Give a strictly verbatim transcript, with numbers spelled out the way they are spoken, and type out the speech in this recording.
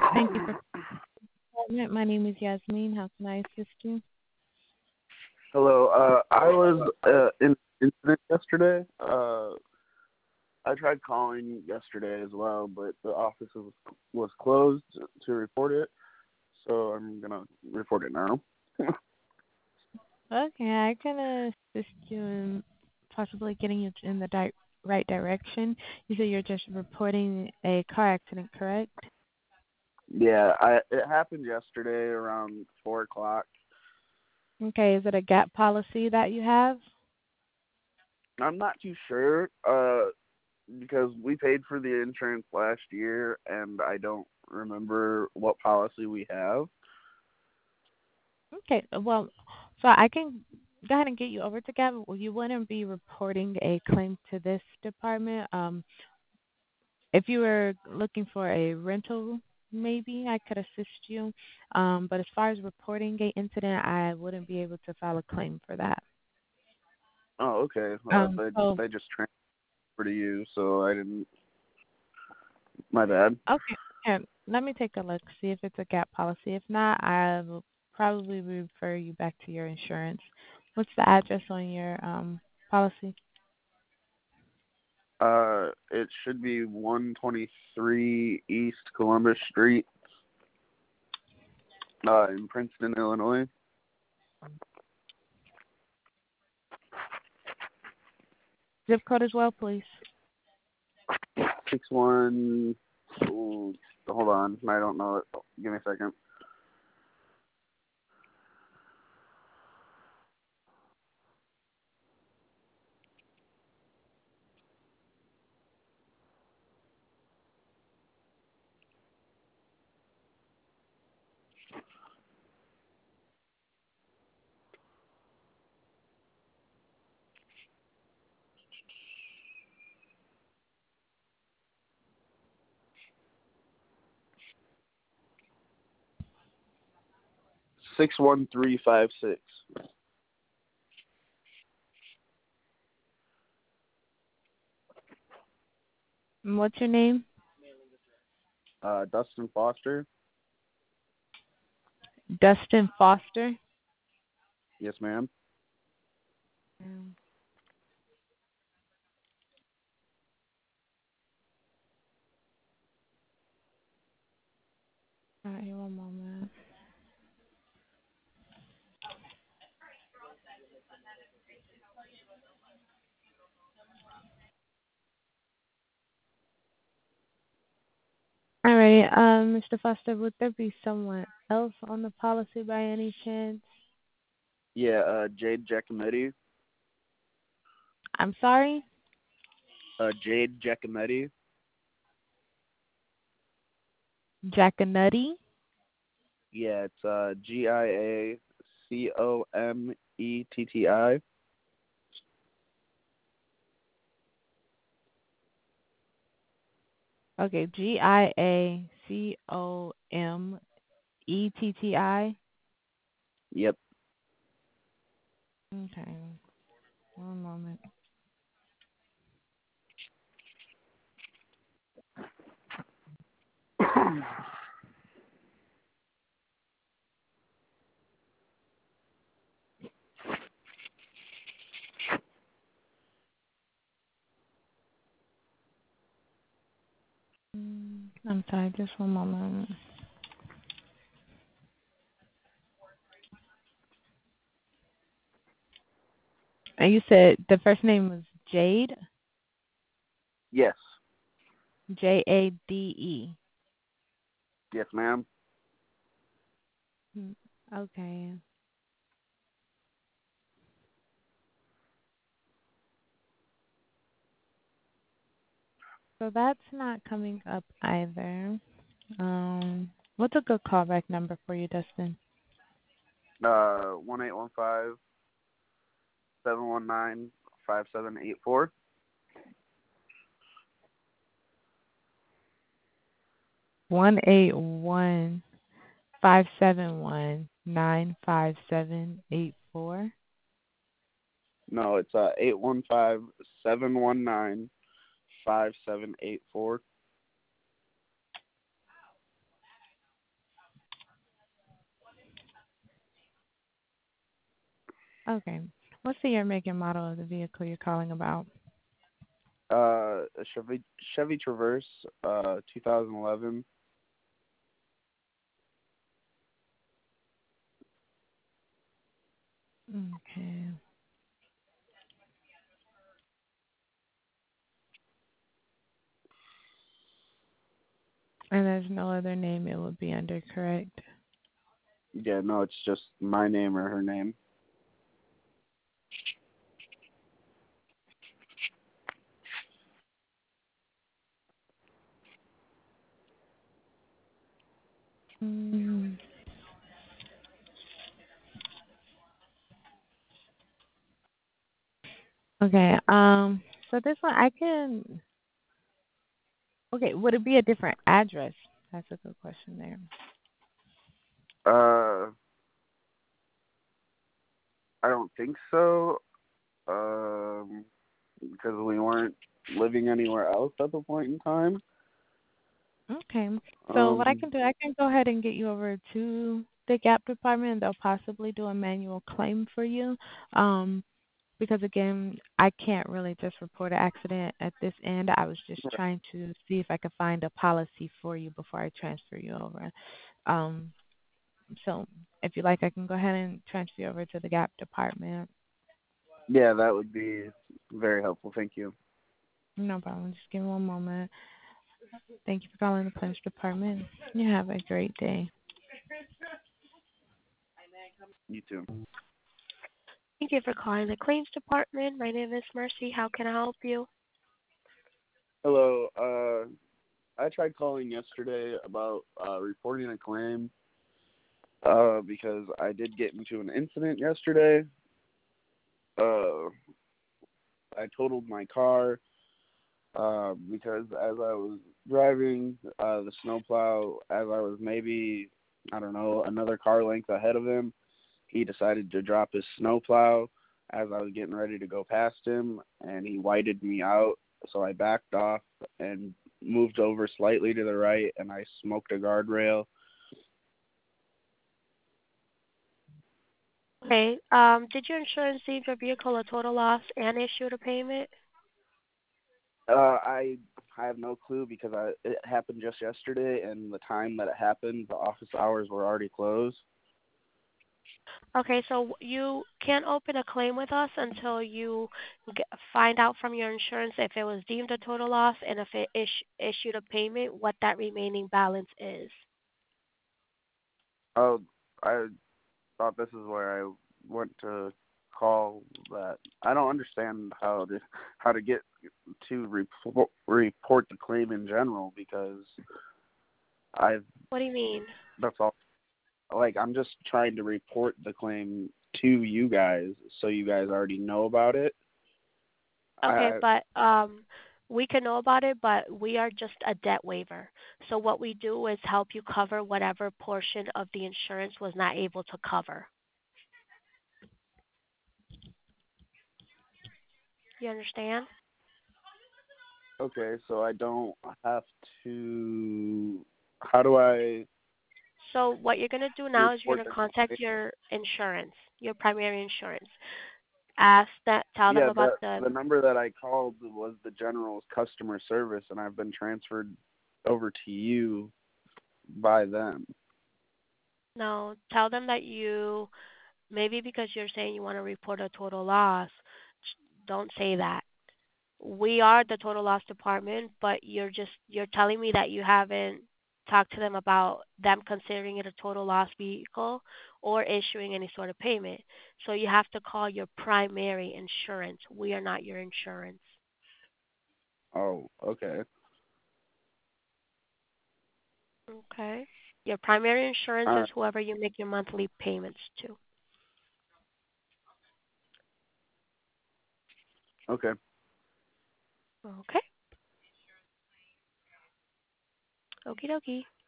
Thank you for calling. My name is Yasmin. How can I assist you? Hello. Uh, I was uh, in incident yesterday. Uh, I tried calling yesterday as well, but the office was was closed to report it. So I'm gonna report it now. Okay, I can assist you in possibly getting you in the di- right direction. You said you're just reporting a car accident, correct? Yeah, I it happened yesterday around four o'clock. Okay, is it a gap policy that you have? I'm not too sure. Uh, because we paid for the insurance last year, and I don't remember what policy we have. Okay, well, so I can go ahead and get you over to Gap. Well, you wouldn't be reporting a claim to this department. Um, if you were looking for a rental, maybe I could assist you. Um, but as far as reporting a incident, I wouldn't be able to file a claim for that. Oh, okay. Uh, Um, they so they just transferred to you, so I didn't. My bad. okay, yeah, let me take a look, see if it's a gap policy. If not, I will probably refer you back to your insurance. What's the address on your um policy? Uh, it should be one twenty-three East Columbus Street, uh, in Princeton, Illinois. Zip code as well, please. Six one. Ooh, hold on, I don't know it. Give me a second. Six one three five six. And what's your name? Uh, Dustin Foster. Dustin Foster. Yes, ma'am. Mm, all right, one moment. All right, um, mister Foster, would there be someone else on the policy by any chance? Yeah, uh, Jade Giacometti. I'm sorry, Uh, Jade Giacometti. Jackanutty. Yeah, it's uh G I A C O M E T T I. Okay, G I A C O M E T T I. Yep. Okay, one moment. Mm, I'm sorry, just one moment. And you said the first name was Jade, Yes. J A D E. Yes, ma'am. Mm, okay, so that's not coming up either. Um, what's a good callback number for you, Dustin? Uh, one eight one five seven one nine five seven eight four. One eight one five seven one nine five seven eight four. No, it's uh eight one five seven one nine five seven eight four. Okay. What's the year, make, and model of the vehicle you're calling about? Uh, a Chevy Chevy Traverse, uh, two thousand eleven. Okay. And there's no other name it would be under, correct? Yeah, no, it's just my name or her name. Mm. Okay. Um. So this one I can. Okay. Would it be a different address? That's a good question there. Uh, I don't think so. Um, because we weren't living anywhere else at the point in time. Okay. So what I Um, can do, I can go ahead and get you over to the Gap department. They'll possibly do a manual claim for you. Um, because again, I can't really just report an accident at this end. I was just trying to see if I could find a policy for you before I transfer you over. Um, so if you like, I can go ahead and transfer you over to the Gap department. yeah, that would be very helpful. Thank you. No problem. Just give me one moment. Thank you for calling the claims department. You have a great day. You too. Thank you for calling the claims department. My name is Mercy. How can I help you? Hello. Uh, I tried calling yesterday about uh, reporting a claim uh, because I did get into an incident yesterday. Uh, I totaled my car uh, because as I was driving uh, the snowplow, as I was maybe, I don't know, another car length ahead of him, he decided to drop his snowplow as I was getting ready to go past him, and he whited me out. So I backed off and moved over slightly to the right, and I smoked a guardrail. Okay. Um, did your insurance deem your vehicle a total loss and issue a payment? Uh, I I have no clue because I it happened just yesterday, and the time that it happened, the office hours were already closed. Okay, so you can't open a claim with us until you get, find out from your insurance if it was deemed a total loss and if it is, issued a payment, what that remaining balance is. Oh, I thought this is where I went to call that. I don't understand how to how to get to report report the claim in general because I've What do you mean? that's all. Like I'm just trying to report the claim to you guys so you guys already know about it. Okay, I but um, we can know about it, but we are just a debt waiver. So what we do is help you cover whatever portion of the insurance was not able to cover. You understand? okay, so I don't have to. How do I So what you're gonna do now is you're report gonna the contact claim? your insurance, your primary insurance. Ask that, tell them Yeah, about the the. the number that I called was the general's customer service, and I've been transferred over to you by them. No, tell them that you maybe because you're saying you want to report a total loss. Don't say that. We are the total loss department, but you're just you're telling me that you haven't talked to them about them considering it a total loss vehicle or issuing any sort of payment. So you have to call your primary insurance. We are not your insurance. Oh, okay, Okay. Your primary insurance all is right, whoever you make your monthly payments to. okay. Okay. Okie dokie.